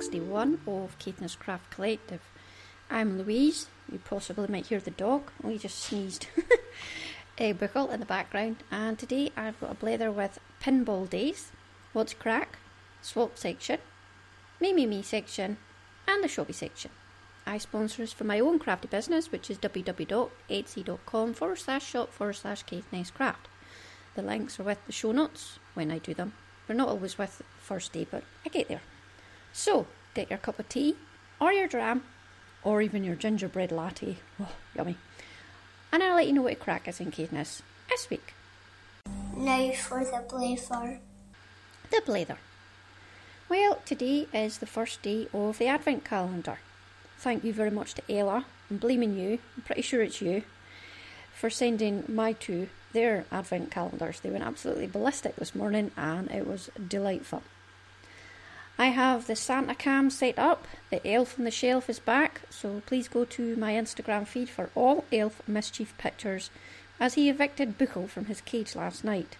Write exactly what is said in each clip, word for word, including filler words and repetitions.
podcast day one of Caithness Craft Collective. I'm Louise. You possibly might hear the dog. Oh, he just sneezed. A buckle in the background, and today I've got a blether with Pinball Days, What's Crack, Swap section, Me Me Me section, and the Shopee section. I sponsor this for my own crafty business, which is www.etsy.com forward slash shop forward slash Caithness Craft. The links are with the show notes when I do them. They're not always with the first day, but I get there. So, get your cup of tea, or your dram, or even your gingerbread latte. Oh, yummy. And I'll let you know what crack is in Caithness this week. Now for the blether. The blether. Well, today is the first day of the Advent calendar. Thank you very much to Ella. I'm blaming you, I'm pretty sure it's you, for sending my two their Advent calendars. They went absolutely ballistic this morning and it was delightful. I have the Santa cam set up. The elf on the shelf is back, so please go to my Instagram feed for all elf mischief pictures as he evicted Buchel from his cage last night.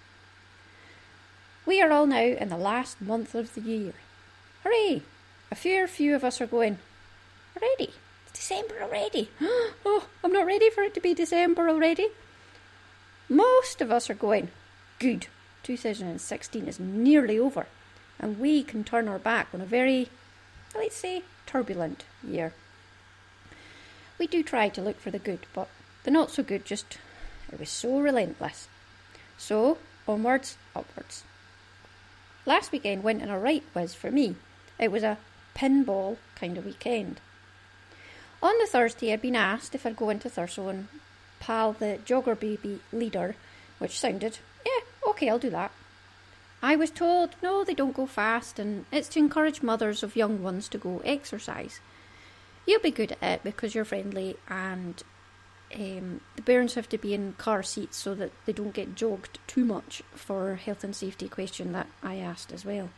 We are all now in the last month of the year. Hooray! A fair few of us are going, already? It's December already. Oh, I'm not ready for it to be December already. Most of us are going, good, two thousand sixteen is nearly over, and we can turn our back on a very, let's say, turbulent year. We do try to look for the good, but the not so good just, it was so relentless. So, onwards, upwards. Last weekend went in a right whiz for me. It was a pinball kind of weekend. On the Thursday, I'd been asked if I'd go into Thurso and pal the Jogger Baby leader, which sounded, yeah, okay, I'll do that. I was told, no, they don't go fast, and it's to encourage mothers of young ones to go exercise. You'll be good at it because you're friendly, and um, the bairns have to be in car seats so that they don't get jogged too much for health and safety question that I asked as well.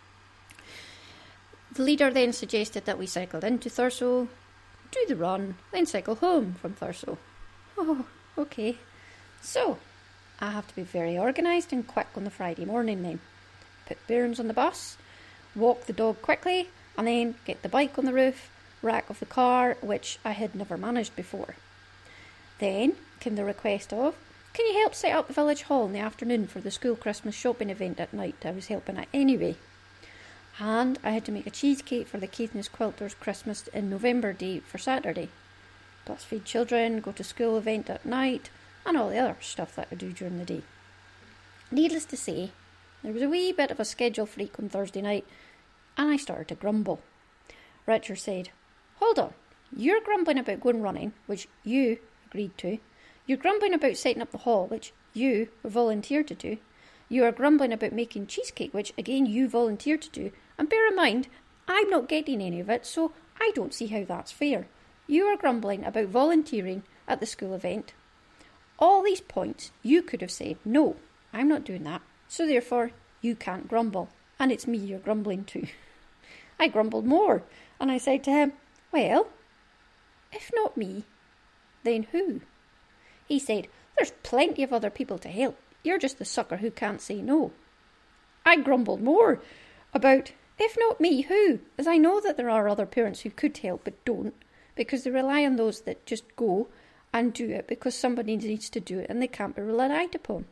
The leader then suggested that we cycled into Thurso, do the run, then cycle home from Thurso. Oh, okay. So, I have to be very organised and quick on the Friday morning then. Put bairns on the bus, walk the dog quickly, and then get the bike on the roof, rack of the car, which I had never managed before. Then came the request of, can you help set up the village hall in the afternoon for the school Christmas shopping event at night? I was helping at anyway. And I had to make a cheesecake for the Caithness Quilters Christmas in November day for Saturday. Plus feed children, go to school event at night, and all the other stuff that I do during the day. Needless to say, there was a wee bit of a schedule freak on Thursday night, and I started to grumble. Richard said, hold on, you're grumbling about going running, which you agreed to. You're grumbling about setting up the hall, which you volunteered to do. You are grumbling about making cheesecake, which again you volunteered to do. And bear in mind, I'm not getting any of it, so I don't see how that's fair. You are grumbling about volunteering at the school event. All these points, you could have said, no, I'm not doing that, so therefore you can't grumble, and it's me you're grumbling to. I grumbled more, and I said to him, well, if not me, then who? He said, there's plenty of other people to help, you're just the sucker who can't say no. I grumbled more about, if not me, who, as I know that there are other parents who could help but don't, because they rely on those that just go and do it because somebody needs to do it and they can't be relied upon.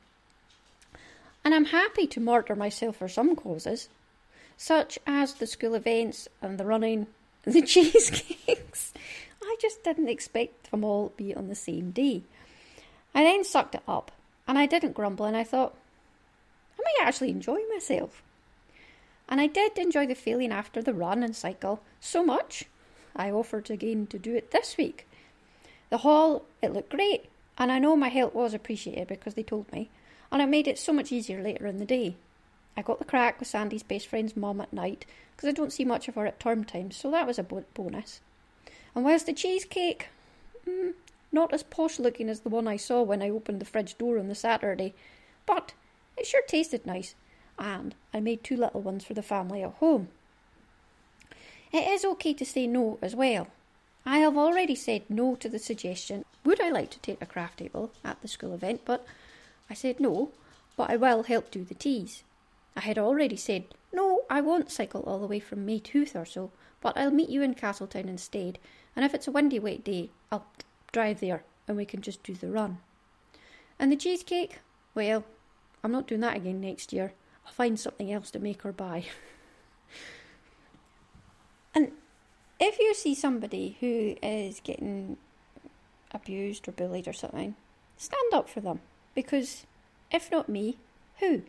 And I'm happy to martyr myself for some causes, such as the school events and the running and the cheesecakes. I just didn't expect them all to be on the same day. I then sucked it up and I didn't grumble, and I thought, I might actually enjoy myself. And I did enjoy the feeling after the run and cycle so much, I offered again to do it this week. The hall, it looked great, and I know my help was appreciated because they told me, and it made it so much easier later in the day. I got the crack with Sandy's best friend's mum at night because I don't see much of her at term time, so that was a bonus. And whilst the cheesecake, mm, not as posh looking as the one I saw when I opened the fridge door on the Saturday, but it sure tasted nice, and I made two little ones for the family at home. It is okay to say no as well. I have already said no to the suggestion, would I like to take a craft table at the school event, but I said no, but I will help do the teas. I had already said, no, I won't cycle all the way from May to Thurso, but I'll meet you in Castletown instead, and if it's a windy wet day, I'll drive there and we can just do the run. And the cheesecake? Well, I'm not doing that again next year. I'll find something else to make her buy. And if you see somebody who is getting abused or bullied or something, stand up for them, because if not me, who?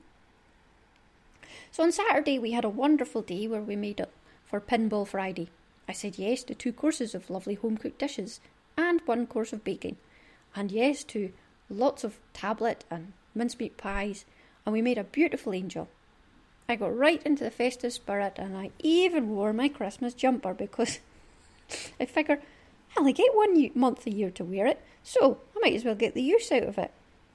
So on Saturday we had a wonderful day where we made up for Pinball Friday. I said yes to two courses of lovely home-cooked dishes and one course of baking, and yes to lots of tablet and mincemeat pies, and we made a beautiful angel. I got right into the festive spirit, and I even wore my Christmas jumper because I figure I only get one month a year to wear it, so I might as well get the use out of it.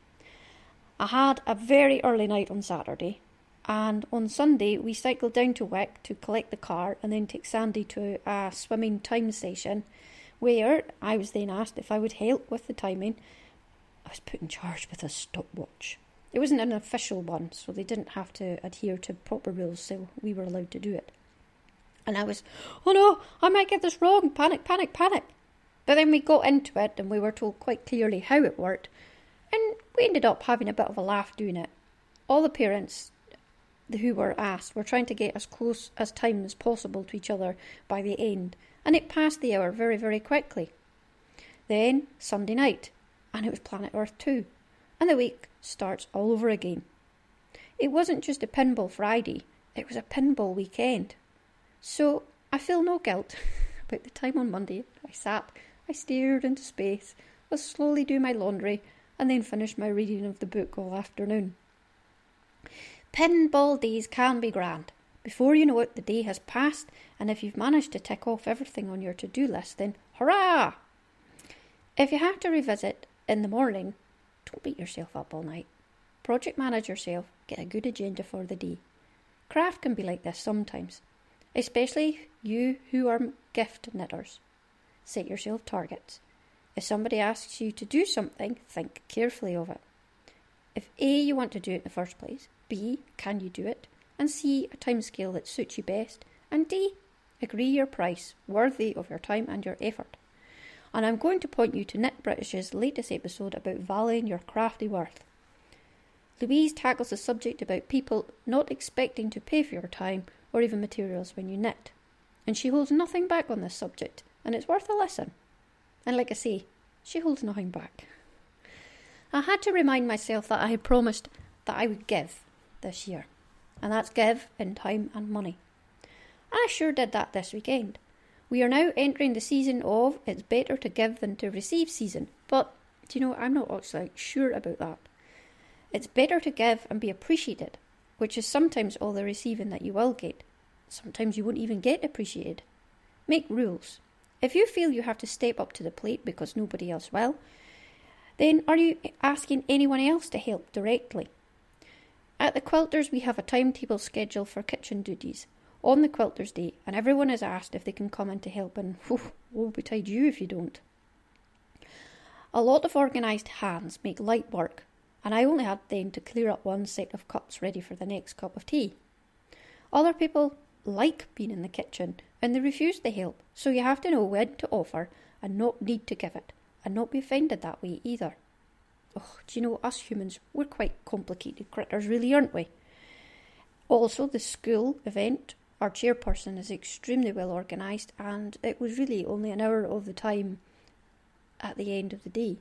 I had a very early night on Saturday, and on Sunday we cycled down to Wick to collect the car and then take Sandy to a swimming time session where I was then asked if I would help with the timing. I was put in charge with a stopwatch. It wasn't an official one, so they didn't have to adhere to proper rules, so we were allowed to do it. And I was, oh no, I might get this wrong, panic, panic, panic. But then we got into it and we were told quite clearly how it worked, and we ended up having a bit of a laugh doing it. All the parents who were asked were trying to get as close as time as possible to each other by the end, and it passed the hour very, very quickly. Then, Sunday night, and it was Planet Earth two, and the week starts all over again. It wasn't just a Pinball Friday, it was a pinball weekend. So I feel no guilt about the time on Monday I sat, I stared into space, I slowly do my laundry, and then finished my reading of the book all afternoon. Pinball days can be grand. Before you know it, the day has passed, and if you've managed to tick off everything on your to-do list, then hurrah! If you have to revisit in the morning, don't beat yourself up all night. Project manage yourself, get a good agenda for the day. Craft can be like this sometimes, especially you who are gift knitters. Set yourself targets. If somebody asks you to do something, think carefully of it. If A, you want to do it in the first place, B, can you do it, and C, a timescale that suits you best, and D, agree your price, worthy of your time and your effort. And I'm going to point you to Knit British's latest episode about valuing your crafty worth. Louise tackles the subject about people not expecting to pay for your time or even materials when you knit. And she holds nothing back on this subject, and it's worth a listen. And like I say, she holds nothing back. I had to remind myself that I had promised that I would give this year. And that's give in time and money. And I sure did that this weekend. We are now entering the season of it's better to give than to receive season. But, do you know, I'm not actually sure about that. It's better to give and be appreciated, which is sometimes all the receiving that you will get. Sometimes you won't even get appreciated. Make rules. If you feel you have to step up to the plate because nobody else will, then are you asking anyone else to help directly? At the Quilters, we have a timetable schedule for kitchen duties on the Quilters Day, and everyone is asked if they can come in to help, and whew, woe betide you if you don't. A lot of organised hands make light work, and I only had then to clear up one set of cups ready for the next cup of tea. Other people like being in the kitchen, and they refuse to help, so you have to know when to offer and not need to give it, and not be offended that way either. Oh, do you know, us humans, we're quite complicated critters really, aren't we? Also, the school event, our chairperson is extremely well organised, and it was really only an hour of the time at the end of the day.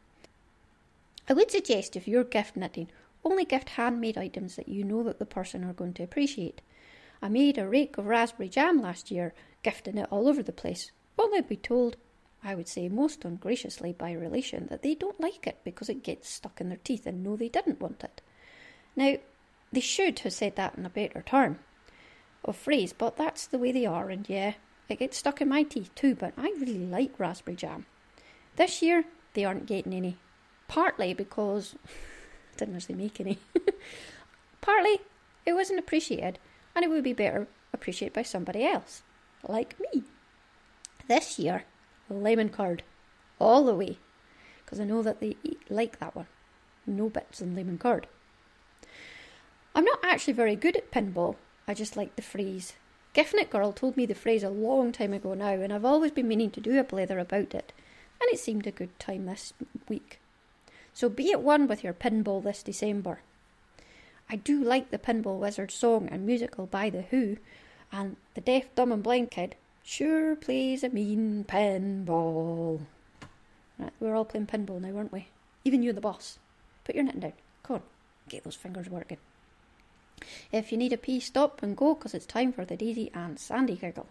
I would suggest if you're gift knitting, only gift handmade items that you know that the person are going to appreciate. I made a rake of raspberry jam last year, gifting it all over the place, only to be told, I would say most ungraciously by relation, that they don't like it because it gets stuck in their teeth and no, they didn't want it. Now, they should have said that in a better term of phrase, but that's the way they are, and yeah, it gets stuck in my teeth too, but I really like raspberry jam. This year, they aren't getting any. Partly because I didn't actually make any. Partly, it wasn't appreciated, and it would be better appreciated by somebody else, like me. This year, lemon curd, all the way, because I know that they eat, like that one. No bits in lemon curd. I'm not actually very good at pinball, I just like the phrase. Giffnet Girl told me the phrase a long time ago now, and I've always been meaning to do a blather about it, and it seemed a good time this week. So be at one with your pinball this December. I do like the Pinball Wizard song and musical by The Who, and the deaf, dumb and blind kid sure plays a mean pinball. Right, we're all playing pinball now, aren't we? Even you and the boss. Put your knitting down. Come on, get those fingers working. If you need a pee, stop and go, because it's time for the Daisy and Sandy giggle.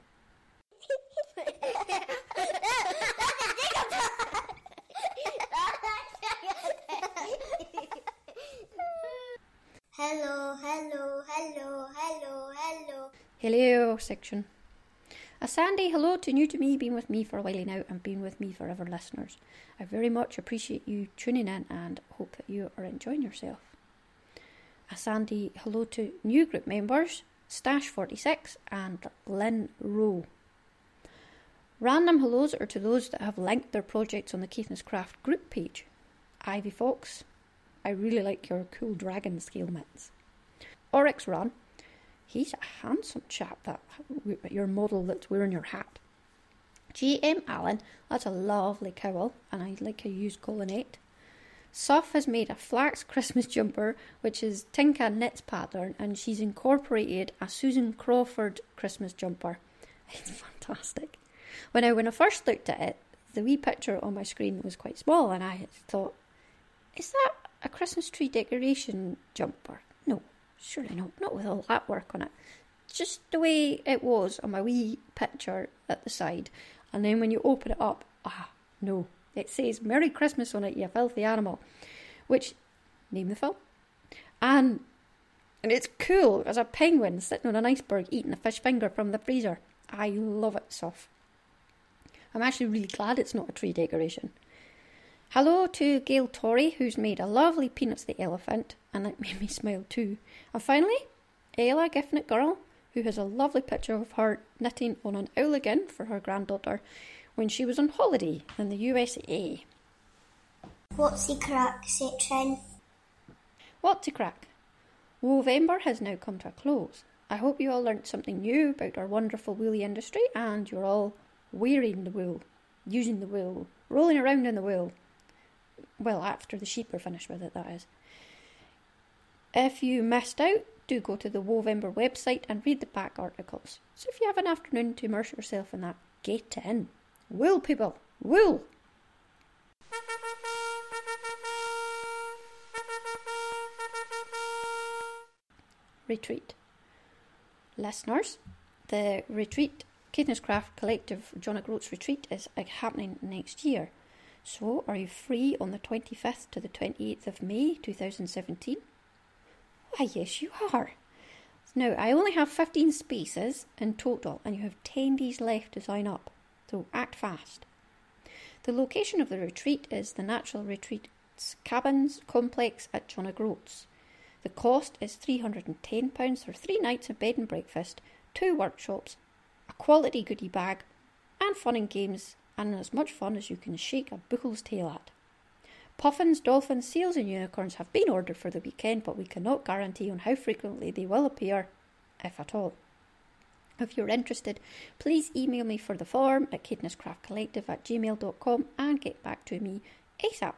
Hello, hello, hello, hello, hello. Hello section. A Sandy hello to new to me, been with me for a while now and been with me forever listeners. I very much appreciate you tuning in and hope that you are enjoying yourself. A Sandy hello to new group members, Stash forty-six and Lynn Rowe. Random hellos are to those that have linked their projects on the Caithness Craft group page. Ivy Fox, I really like your cool dragon scale mitts. Oryx Run, he's a handsome chap, that your model that's wearing your hat. J M Allen, that's a lovely cowl, and I like how you use Colonette. Soph has made a flax Christmas jumper, which is Tinka Knits pattern, and she's incorporated a Susan Crawford Christmas jumper. It's fantastic. When I when I first looked at it, the wee picture on my screen was quite small, and I thought, is that a Christmas tree decoration jumper? No, surely not. Not with all that work on it. Just the way it was on my wee picture at the side, and then when you open it up, ah, no. It says, Merry Christmas on it, you filthy animal. Which, name the film. And, and it's cool as a penguin sitting on an iceberg eating a fish finger from the freezer. I love it, Soph. I'm actually really glad it's not a tree decoration. Hello to Gail Torrey, who's made a lovely Peanuts the Elephant, and it made me smile too. And finally, Ella Giffnet Girl, who has a lovely picture of her knitting on an owligan for her granddaughter when she was on holiday in the U S A. What's the crack section? What's the crack? Wovember has now come to a close. I hope you all learnt something new about our wonderful woolly industry, and you're all wearing the wool, using the wool, rolling around in the wool. Well, after the sheep are finished with it, that is. If you missed out, do go to the Wovember website and read the back articles. So if you have an afternoon to immerse yourself in that, get in. Wool, people, wool! Retreat. Listeners, the retreat, Caithness Craft Collective John O'Groats retreat is happening next year. So, are you free on the twenty-fifth to the twenty-eighth of May two thousand seventeen? Why, yes, you are. Now, I only have fifteen spaces in total, and you have ten days left to sign up. So act fast. The location of the retreat is the Natural Retreats Cabins Complex at John O'Groats. The cost is three hundred and ten pounds for three nights of bed and breakfast, two workshops, a quality goodie bag, and fun and games, and as much fun as you can shake a bull's tail at. Puffins, dolphins, seals and unicorns have been ordered for the weekend, but we cannot guarantee on how frequently they will appear, if at all. If you're interested, please email me for the form at caithnesscraftcollective at gmail dot com and get back to me ASAP.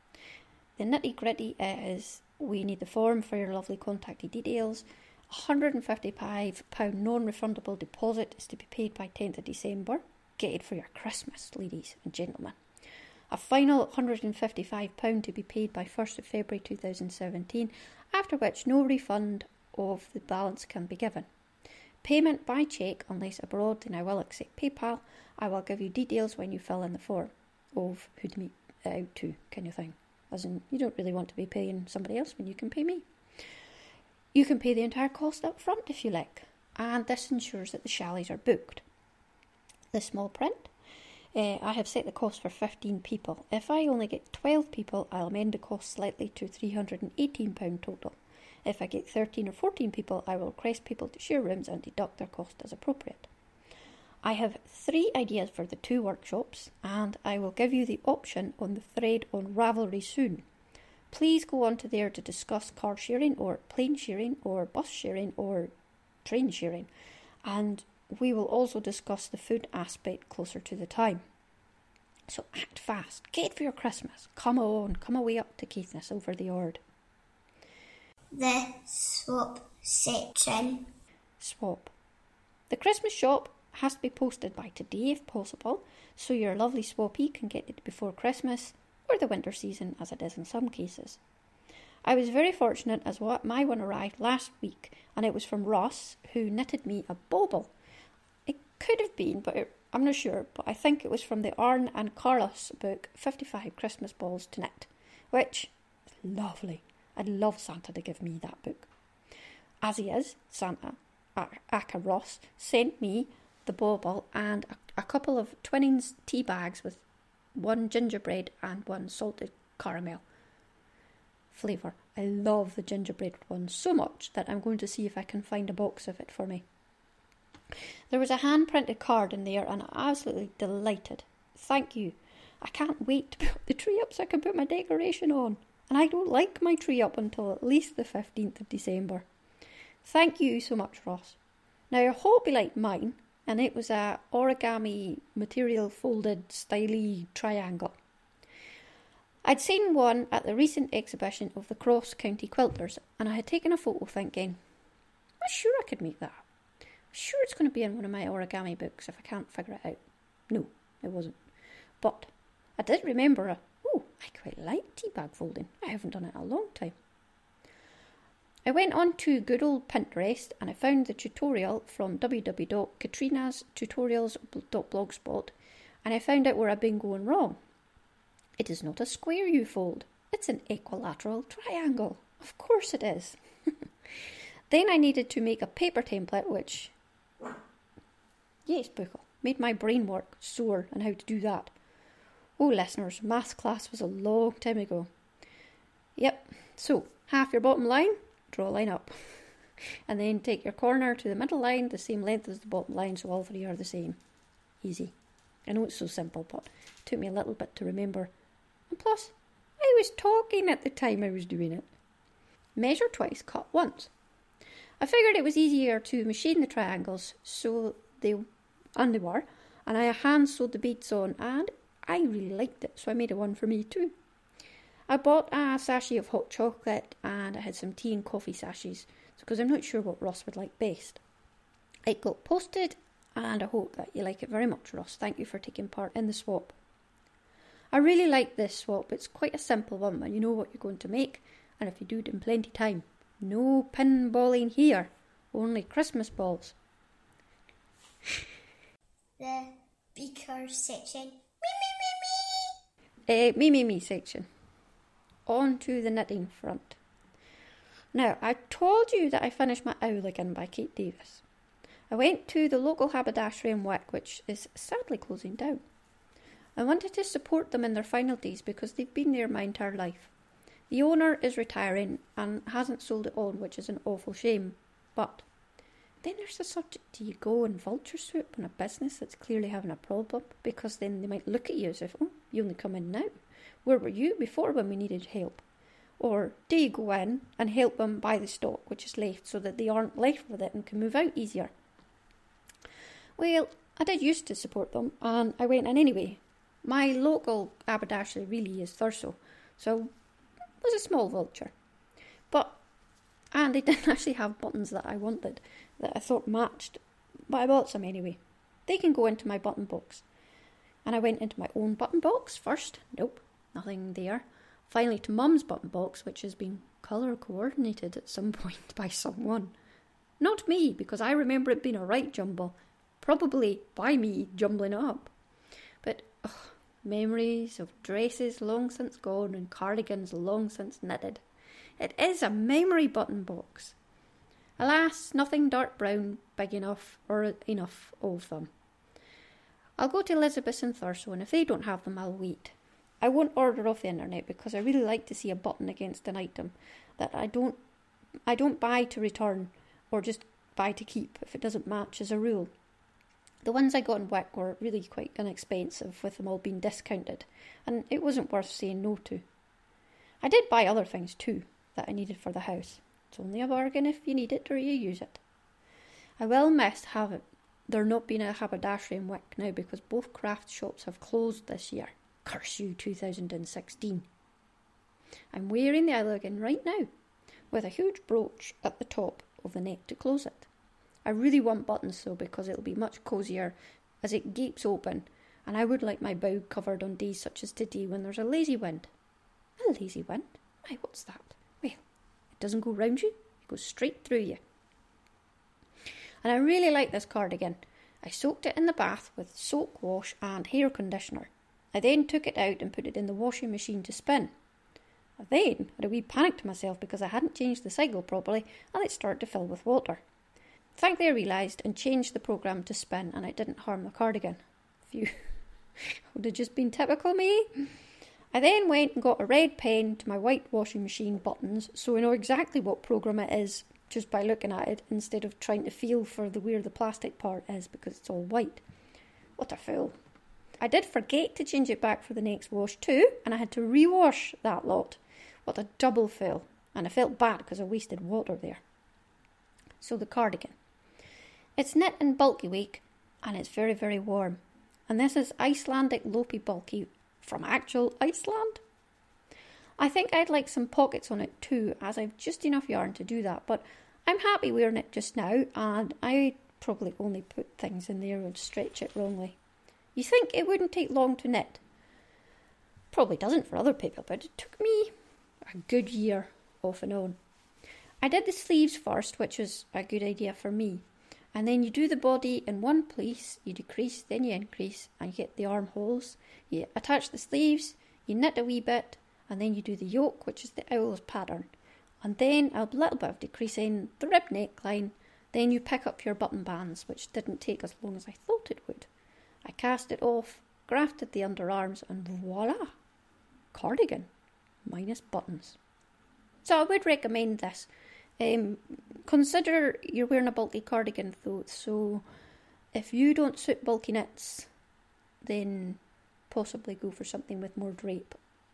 The nitty gritty is we need the form for your lovely contact details. one hundred and fifty-five pounds non-refundable deposit is to be paid by tenth of December. Get it for your Christmas, ladies and gentlemen. A final one hundred and fifty-five pounds to be paid by first of February two thousand seventeen, after which no refund of the balance can be given. Payment by cheque unless abroad, then I will accept PayPal. I will give you details when you fill in the form of who to meet out to, kind of thing. As in, you don't really want to be paying somebody else when you can pay me. You can pay the entire cost up front if you like, and this ensures that the chalets are booked. The small print, uh, I have set the cost for fifteen people. If I only get twelve people, I'll amend the cost slightly to three hundred and eighteen pounds total. If I get thirteen or fourteen people, I will request people to share rooms and deduct their cost as appropriate. I have three ideas for the two workshops, and I will give you the option on the thread on Ravelry soon. please go onto there to discuss car sharing or plane sharing or bus sharing or train sharing. And we will also discuss the food aspect closer to the time. So act fast. Get for your Christmas. Come on. Come away up to Caithness over the Ord. The swap section. Swap. The Christmas shop has to be posted by today if possible, so your lovely swappy can get it before Christmas or the winter season as it is in some cases. I was very fortunate as what my one arrived last week, and it was from Ross, who knitted me a bauble. It could have been, but it, I'm not sure, but I think it was from the Arne and Carlos book, fifty-five Christmas Balls to Knit, which is lovely. I'd love Santa to give me that book. As he is, Santa, aka Ross, sent me the bauble and a, a couple of Twinings tea bags with one gingerbread and one salted caramel flavour. I love the gingerbread one so much that I'm going to see if I can find a box of it for me. There was a hand-printed card in there and I'm absolutely delighted. Thank you. I can't wait to put the tree up so I can put my decoration on. And I don't like my tree up until at least the fifteenth of December. Thank you so much, Ross. Now, your hope be like mine, and it was a origami material folded styly triangle. I'd seen one at the recent exhibition of the Cross County Quilters, and I had taken a photo thinking, I'm sure I could make that. I'm sure it's going to be in one of my origami books if I can't figure it out. No, it wasn't. But I did remember, a, oh, I quite like tea bag folding. I haven't done it in a long time. I went on to good old Pinterest and I found the tutorial from w w w dot katrinas tutorials dot blogspot, and I found out where I've been going wrong. It is not a square you fold, it's an equilateral triangle. Of course it is. Then I needed to make a paper template, which, yes, Buckle, made my brain work sore on how to do that. Oh, listeners, maths class was a long time ago. Yep, so half your bottom line, draw a line up. And then take your corner to the middle line, the same length as the bottom line, so all three are the same. Easy. I know it's so simple, but it took me a little bit to remember. And plus, I was talking at the time I was doing it. Measure twice, cut once. I figured it was easier to machine the triangles, so they, and they were, and I hand sewed the beads on, and I really liked it, so I made a one for me too. I bought a sachet of hot chocolate, and I had some tea and coffee sachets, because I'm not sure what Ross would like best. It got posted, and I hope that you like it very much, Ross. Thank you for taking part in the swap. I really like this swap. It's quite a simple one, and you know what you're going to make, and if you do it in plenty time. No pinballing here, only Christmas balls. The beaker section. Me, me, me, me. Uh, me, me, me section. On to the knitting front. Now, I told you that I finished my Owligan by Kate Davis. I went to the local haberdashery in Wick, which is sadly closing down. I wanted to support them in their final days because they've been there my entire life. The owner is retiring and hasn't sold it on, which is an awful shame. But then there's the subject, do you go and vulture swoop on a business that's clearly having a problem? Because then they might look at you as if, oh, you only come in now. Where were you before when we needed help? Or do you go in and help them buy the stock which is left so that they aren't left with it and can move out easier? Well, I did used to support them and I went in anyway. My local haberdashery really is Thurso, so it was a small vulture. But, and they didn't actually have buttons that I wanted, that I thought matched, but I bought some anyway. They can go into my button box. And I went into my own button box first. Nope, nothing there. Finally to Mum's button box, which has been colour coordinated at some point by someone. Not me, because I remember it being a right jumble. Probably by me jumbling it up. But, ugh, memories of dresses long since gone and cardigans long since knitted. It is a memory button box. Alas, nothing dark brown big enough or enough of them. I'll go to Elizabeth's and Thurso, and if they don't have them, I'll wait. I won't order off the internet because I really like to see a button against an item that I don't I don't buy to return or just buy to keep if it doesn't match as a rule. The ones I got in Wick were really quite inexpensive with them all being discounted, and it wasn't worth saying no to. I did buy other things too that I needed for the house. It's only a bargain if you need it or you use it. I will miss have it, there not being a haberdashery in Wick now because both craft shops have closed this year. Curse you, two thousand sixteen. I'm wearing the elegant right now, with a huge brooch at the top of the neck to close it. I really want buttons though because it'll be much cosier as it gapes open, and I would like my bow covered on days such as today when there's a lazy wind. A lazy wind? Why, what's that? Well, it doesn't go round you, it goes straight through you. And I really like this cardigan. I soaked it in the bath with soap wash and hair conditioner. I then took it out and put it in the washing machine to spin. I then had a wee panic to myself because I hadn't changed the cycle properly and it started to fill with water. Thankfully I realised and changed the programme to spin and it didn't harm the cardigan. Phew. Would have just been typical me. I then went and got a red pen to my white washing machine buttons so I know exactly what programme it is just by looking at it instead of trying to feel for the where the plastic part is because it's all white. What a fool. I did forget to change it back for the next wash too and I had to rewash that lot. What a double fail. And I felt bad because I wasted water there. So the cardigan. It's knit in bulky week and it's very very warm. And this is Icelandic Lopi bulky from actual Iceland. I think I'd like some pockets on it too as I've just enough yarn to do that, but I'm happy wearing it just now and I probably only put things in there and stretch it wrongly. You think it wouldn't take long to knit? Probably doesn't for other people, but it took me a good year off and on. I did the sleeves first, which was a good idea for me. And then you do the body in one place, you decrease, then you increase, and you get the armholes. You attach the sleeves, you knit a wee bit, and then you do the yoke, which is the owl's pattern. And then a little bit of decreasing, the rib neckline, then you pick up your button bands, which didn't take as long as I thought it would. I cast it off, grafted the underarms, and voila! Cardigan, minus buttons. So I would recommend this. Um, consider you're wearing a bulky cardigan though, so if you don't suit bulky knits, then possibly go for something with more drape.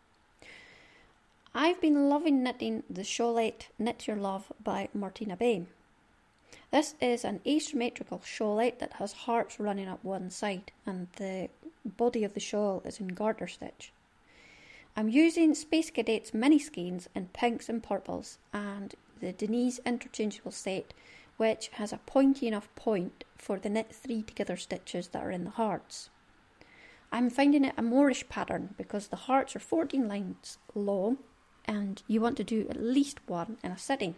I've been loving knitting the shawlette Knit Your Love by Martina Bain. This is an asymmetrical shawlette that has hearts running up one side and the body of the shawl is in garter stitch. I'm using Space Cadets mini skeins in pinks and purples and the Denise interchangeable set, which has a pointy enough point for the knit three together stitches that are in the hearts. I'm finding it a Moorish pattern because the hearts are fourteen lines long and you want to do at least one in a sitting.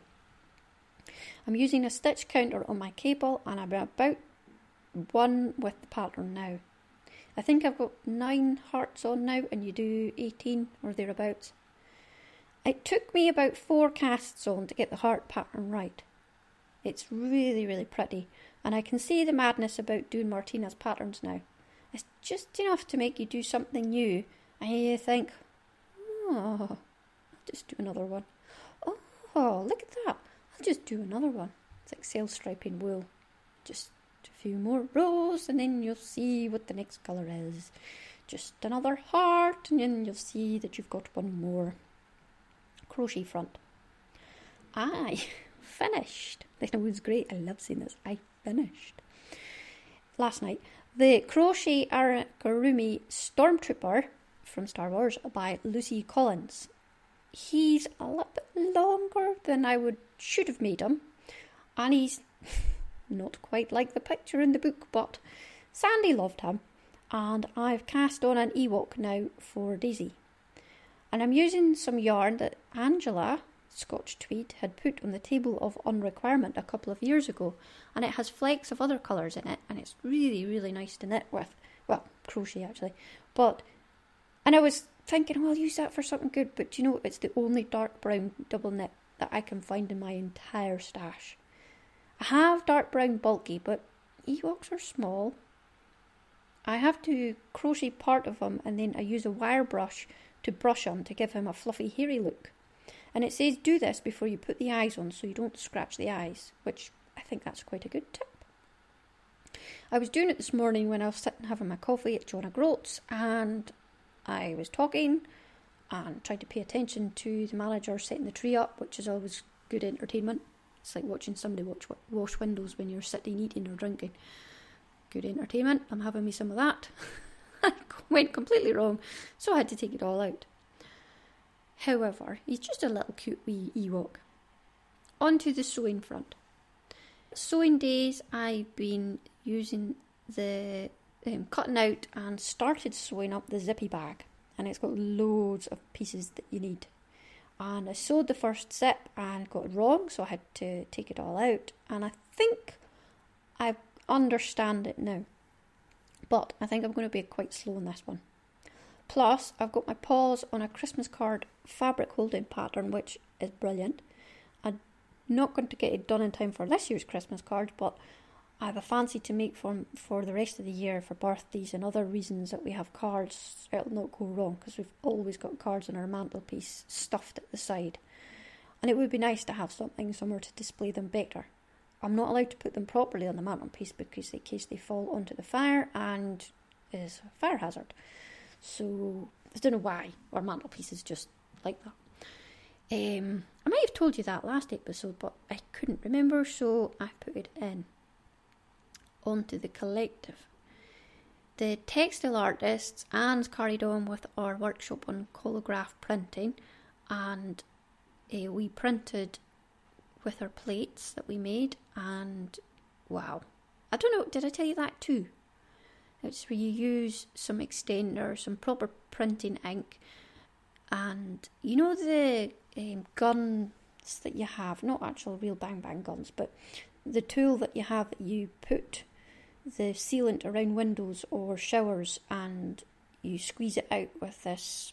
I'm using a stitch counter on my cable and I'm about one with the pattern now. I think I've got nine hearts on now and you do eighteen or thereabouts. It took me about four casts on to get the heart pattern right. It's really, really pretty, and I can see the madness about doing Martina's patterns now. It's just enough to make you do something new, and you think, oh, I'll just do another one. Oh, look at that, I'll just do another one. It's like self-striping wool. Just a few more rows, and then you'll see what the next colour is. Just another heart, and then you'll see that you've got one more. Crochet front. I finished. It was great. I love seeing this. I finished last night the Crochet Arakirumi Stormtrooper from Star Wars by Lucy Collins. He's a little bit longer than I would should have made him, and he's not quite like the picture in the book, but Sandy loved him, and I've cast on an Ewok now for Daisy. And I'm using some yarn that Angela, Scotch Tweed, had put on the table of unrequirement a couple of years ago. And it has flecks of other colours in it. And it's really, really nice to knit with. Well, crochet actually. But, and I was thinking, well, I'll use that for something good. But do you know, it's the only dark brown double knit that I can find in my entire stash. I have dark brown bulky, but Ewoks are small. I have to crochet part of them and then I use a wire brush to brush him to give him a fluffy hairy look. And it says do this before you put the eyes on so you don't scratch the eyes, which I think that's quite a good tip. I was doing it this morning when I was sitting having my coffee at John O'Groats and I was talking and tried to pay attention to the manager setting the tree up, which is always good entertainment. It's like watching somebody watch, wash windows when you're sitting, eating or drinking. Good entertainment. I'm having me some of that. I went completely wrong, so I had to take it all out. However, he's just a little cute wee Ewok. On to the sewing front. Sewing days, I've been using the um, cutting out and started sewing up the zippy bag, and it's got loads of pieces that you need. And I sewed the first zip and got it wrong, so I had to take it all out, and I think I understand it now. But I think I'm going to be quite slow on this one. Plus, I've got my paws on a Christmas card fabric holding pattern, which is brilliant. I'm not going to get it done in time for this year's Christmas card, but I have a fancy to make for, for the rest of the year, for birthdays and other reasons that we have cards. It'll not go wrong, because we've always got cards on our mantelpiece stuffed at the side. And it would be nice to have something somewhere to display them better. I'm not allowed to put them properly on the mantelpiece because in case they fall onto the fire and is a fire hazard. So I don't know why our mantelpiece is just like that. Um, I might have told you that last episode, but I couldn't remember, so I put it in. Onto the collective. The textile artists Anne's carried on with our workshop on holograph printing, and uh, we printed with our plates that we made, and wow, I don't know, did I tell you that too? It's where you use some extender, some proper printing ink, and you know the um, guns that you have, not actual real bang bang guns, but the tool that you have that you put the sealant around windows or showers and you squeeze it out with this,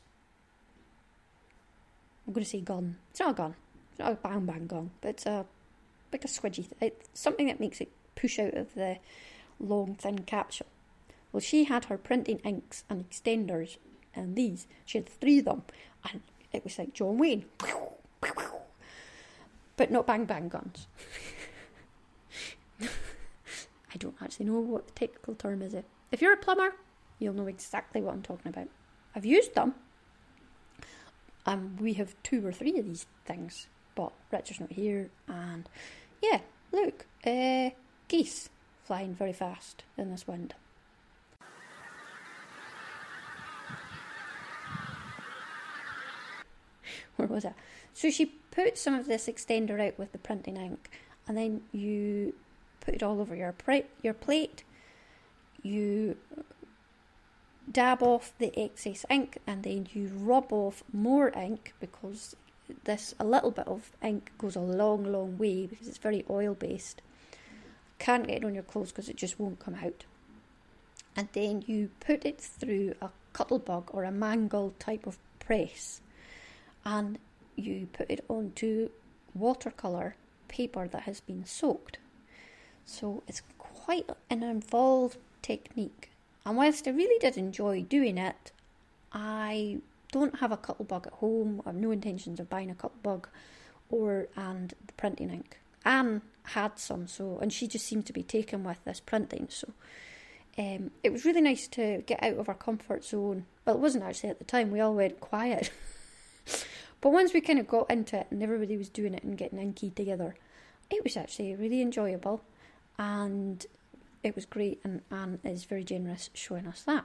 I'm going to say gun, it's not a gun, it's not a bang bang gun, but it's a, like a squidgy, it's something that makes it push out of the long thin capsule. Well, she had her printing inks and extenders and these, she had three of them, and it was like John Wayne, but not bang bang guns. I don't actually know what the technical term is. It. If you're a plumber, you'll know exactly what I'm talking about. I've used them. Um, we have two or three of these things, but Richard's not here. And yeah, look, uh, geese flying very fast in this wind. Where was it? So she put some of this extender out with the printing ink, and then you put it all over your pra- your plate. You dab off the excess ink, and then you rub off more ink, because this a little bit of ink goes a long, long way because it's very oil based. Can't get it on your clothes because it just won't come out. And then you put it through a Cuttlebug or a Mangle type of press, and you put it onto watercolour paper that has been soaked. So it's quite an involved technique. And whilst I really did enjoy doing it, I don't have a Cuttlebug at home. I have no intentions of buying a Cuttlebug or and the printing ink. Anne had some, so and she just seemed to be taken with this printing. So um, it was really nice to get out of our comfort zone. Well, it wasn't actually at the time. We all went quiet. But once we kind of got into it and everybody was doing it and getting inky together, it was actually really enjoyable. And it was great, and Anne is very generous showing us that.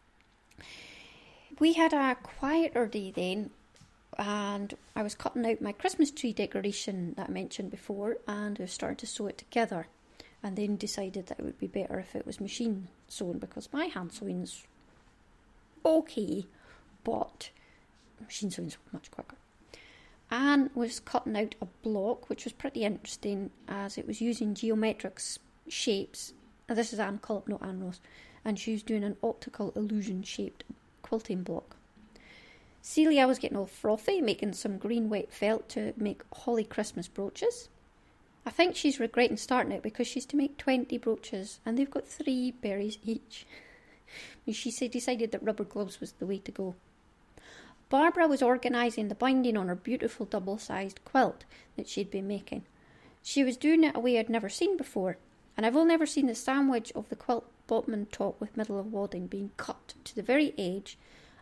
We had a quieter day then, and I was cutting out my Christmas tree decoration that I mentioned before, and I started to sew it together, and then decided that it would be better if it was machine sewn, because my hand sewing's okay, but machine sewing's much quicker. Anne was cutting out a block, which was pretty interesting, as it was using geometric shapes. Now, this is Anne Cullip, not Anne Ross, and she was doing an optical illusion shaped quilting block. Celia was getting all frothy, making some green wet felt to make holly Christmas brooches. I think she's regretting starting it because she's to make twenty brooches, and they've got three berries each. She said decided that rubber gloves was the way to go. Barbara was organising the binding on her beautiful double-sized quilt that she'd been making. She was doing it a way I'd never seen before, and I've only ever seen the sandwich of the quilt bottom and top with middle of wadding being cut to the very edge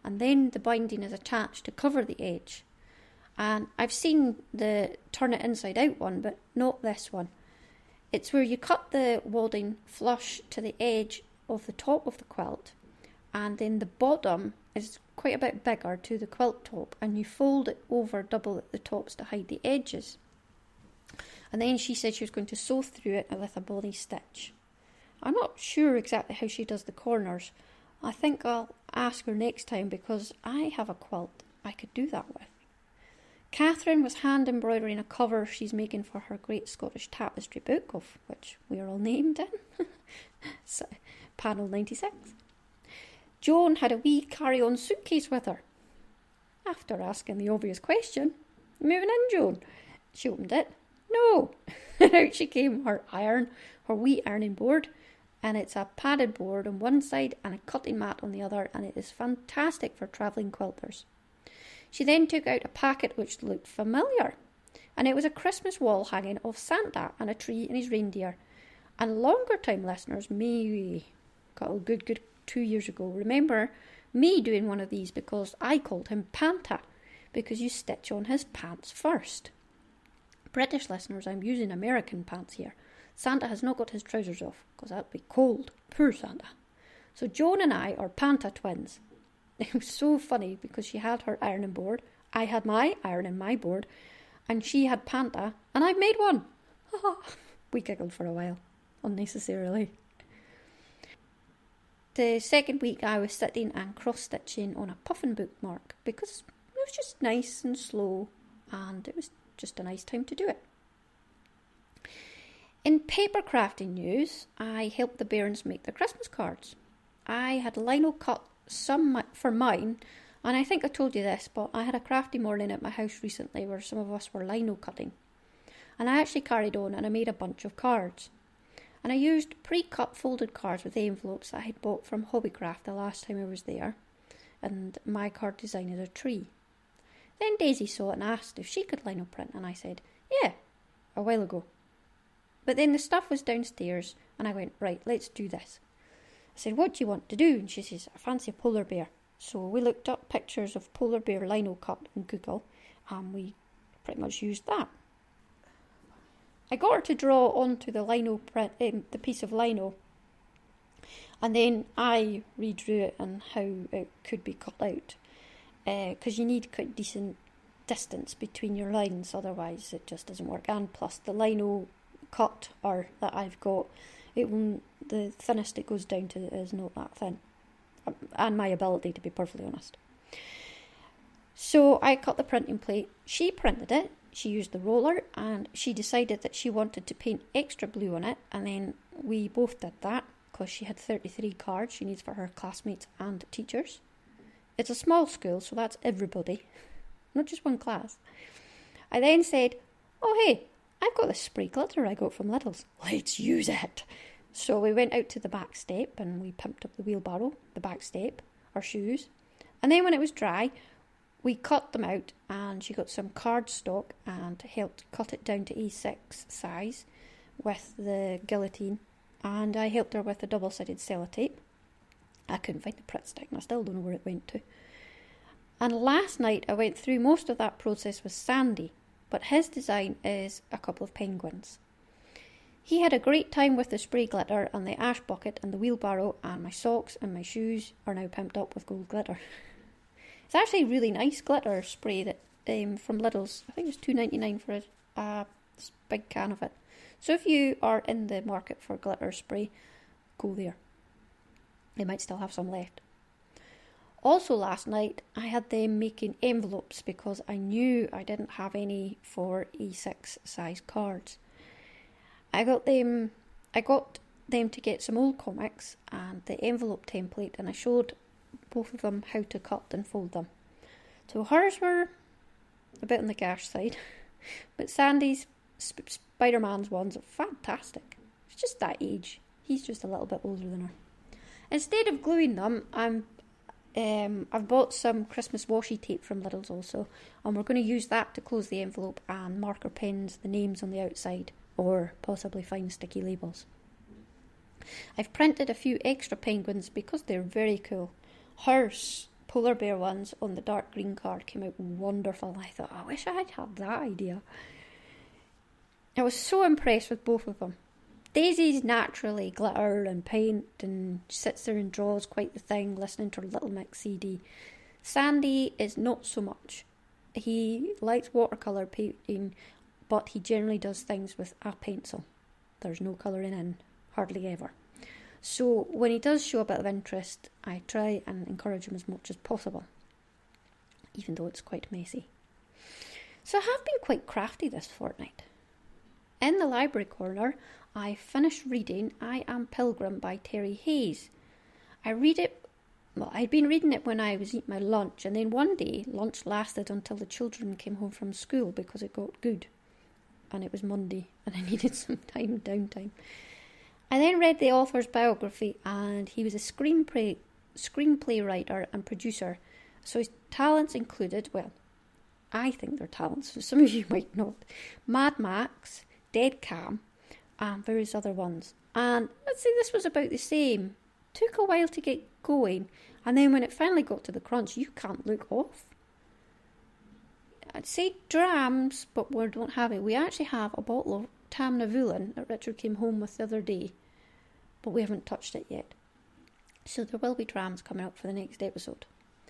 and then the binding is attached to cover the edge. And I've seen the turn it inside out one, but not this one. It's where you cut the wadding flush to the edge of the top of the quilt, and then the bottom is quite a bit bigger to the quilt top, and you fold it over double at the tops to hide the edges. And then she said she was going to sew through it with a body stitch. I'm not sure exactly how she does the corners. I think I'll ask her next time, because I have a quilt I could do that with. Catherine was hand embroidering a cover she's making for her Great Scottish Tapestry book, of which we are all named in. So, panel ninety-six. Joan had a wee carry-on suitcase with her. After asking the obvious question, "Moving in, Joan?" She opened it. No. Out she came, her iron, her wee ironing board, and it's a padded board on one side and a cutting mat on the other, and it is fantastic for travelling quilters. She then took out a packet which looked familiar, and it was a Christmas wall hanging of Santa and a tree and his reindeer. And longer time listeners may, got a good, good two years ago, remember me doing one of these because I called him Panta, because you stitch on his pants first. British listeners, I'm using American pants here. Santa has not got his trousers off, because that would be cold. Poor Santa. So Joan and I are Panta twins. It was so funny because she had her ironing board, I had my ironing my board, and she had Panta, and I made one. We giggled for a while, unnecessarily. The second week I was sitting and cross-stitching on a puffin bookmark because it was just nice and slow, and it was just a nice time to do it. In paper crafting news, I helped the bairns make their Christmas cards. I had lino cut some for mine, and I think I told you this, but I had a crafty morning at my house recently where some of us were lino cutting, and I actually carried on and I made a bunch of cards, and I used pre-cut folded cards with envelopes that I had bought from Hobbycraft the last time I was there, and my card design is a tree. Then Daisy saw it and asked if she could lino print, and I said yeah, a while ago, but then the stuff was downstairs and I went, right, let's do this. I said, what do you want to do? And she says, I fancy a polar bear. So we looked up pictures of polar bear lino cut on Google, and we pretty much used that. I got her to draw onto the lino print, um, the piece of lino, and then I redrew it and how it could be cut out, because uh, you need quite decent distance between your lines, otherwise it just doesn't work. And plus the lino cut or that I've got, it won't, the thinnest it goes down to is not that thin, and my ability, to be perfectly honest. So I cut the printing plate, she printed it, she used the roller, and she decided that she wanted to paint extra blue on it, and then we both did that because she had thirty-three cards she needs for her classmates and teachers. It's a small school, so that's everybody, not just one class. I then said, oh hey, I've got this spray glitter I got from Lidl's. Let's use it. So we went out to the back step and we pimped up the wheelbarrow, the back step, our shoes. And then when it was dry, we cut them out, and she got some cardstock and helped cut it down to A six size with the guillotine. And I helped her with the double-sided sellotape. I couldn't find the Pritt stick and I still don't know where it went to. And last night I went through most of that process with Sandy, but his design is a couple of penguins. He had a great time with the spray glitter and the ash bucket and the wheelbarrow, and my socks and my shoes are now pimped up with gold glitter. It's actually really nice glitter spray that um, from Lidl's. I think it was two ninety-nine for a, a big can of it. So if you are in the market for glitter spray, go there. They might still have some left. Also last night I had them making envelopes because I knew I didn't have any for A six size cards. I got them I got them to get some old comics and the envelope template, and I showed both of them how to cut and fold them. So hers were a bit on the gash side, but Sandy's Sp- Spider-Man's ones are fantastic. It's just that age. He's just a little bit older than her. Instead of gluing them, I'm Um, I've bought some Christmas washi tape from Lidl's also, and we're going to use that to close the envelope and marker pens the names on the outside, or possibly find sticky labels. I've printed a few extra penguins because they're very cool. Hers polar bear ones on the dark green card came out wonderful. I thought, I wish I had had that idea. I was so impressed with both of them. Daisy's naturally glitter and paint and sits there and draws quite the thing, listening to her Little Mix C D. Sandy is not so much. He likes watercolour painting, but he generally does things with a pencil. There's no colouring in, hardly ever. So when he does show a bit of interest, I try and encourage him as much as possible, even though it's quite messy. So I have been quite crafty this fortnight. In the library corner, I finished reading I Am Pilgrim by Terry Hayes. I read it, well, I'd been reading it when I was eating my lunch, and then one day lunch lasted until the children came home from school because it got good. And it was Monday, and I needed some time downtime. I then read the author's biography, and he was a screenplay, screenplay writer and producer, so his talents included, well, I think they're talents, so some of you might not, Mad Max, Dead Cam, and various other ones. And I'd say this was about the same. Took a while to get going, and then when it finally got to the crunch, you can't look off. I'd say drams, but we don't have it. We actually have a bottle of Tamnavulin that Richard came home with the other day, but we haven't touched it yet. So there will be drams coming up for the next episode.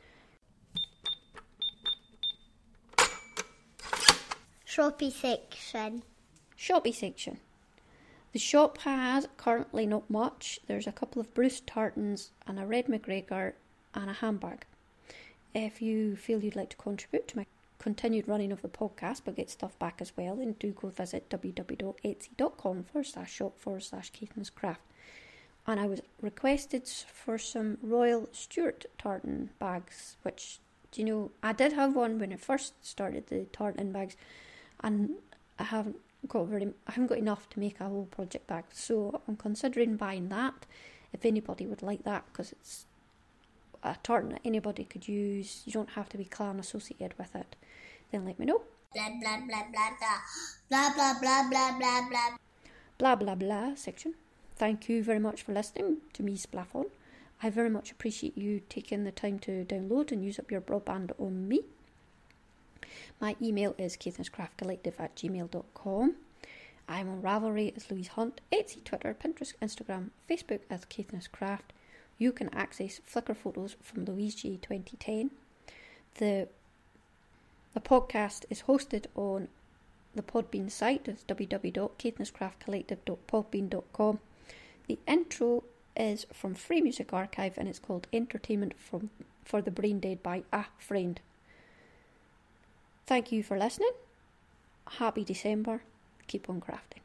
Shoppy section. Shoppy section. The shop has currently not much. There's a couple of Bruce tartans and a Red McGregor and a handbag. If you feel you'd like to contribute to my continued running of the podcast but get stuff back as well, then do go visit www.etsy.com forward slash shop forward slash Caithness Craft. And I was requested for some Royal Stuart tartan bags, which, do you know, I did have one when I first started the tartan bags, and I haven't got very, I haven't got enough to make a whole project bag, so I'm considering buying that. If anybody would like that, because it's a tartan that anybody could use, you don't have to be clan associated with it, then let me know. Blah blah blah blah blah blah blah blah blah blah Blah blah blah section. Thank you very much for listening to me splaff on. I very much appreciate you taking the time to download and use up your broadband on me. My email is caithnesscraftcollective at gmail dot com. I'm on Ravelry as Louise Hunt, Etsy, Twitter, Pinterest, Instagram, Facebook as Caithness Craft. You can access Flickr photos from Louise G twenty ten. The the podcast is hosted on the Podbean site. It's w w w dot caithnesscraftcollective dot podbean dot com. The intro is from Free Music Archive, and it's called Entertainment from for the Brain Dead by A Friend. Thank you for listening. Happy December. Keep on crafting.